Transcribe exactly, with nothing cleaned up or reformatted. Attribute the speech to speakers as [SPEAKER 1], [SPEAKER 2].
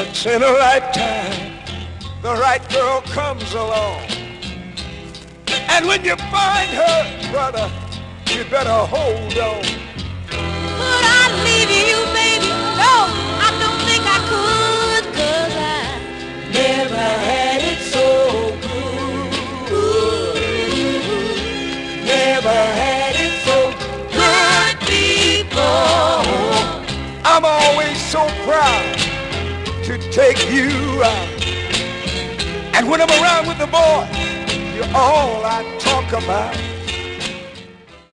[SPEAKER 1] once in a lifetime, the right girl comes along. And when you find her, brother, you better hold on.
[SPEAKER 2] Could I leave you, baby? No, I don't think I could, 'cause I never had it so good. Never had it so good before.
[SPEAKER 1] I'm always so proud to take you out. And when I'm around with the boys, you're all I talk about.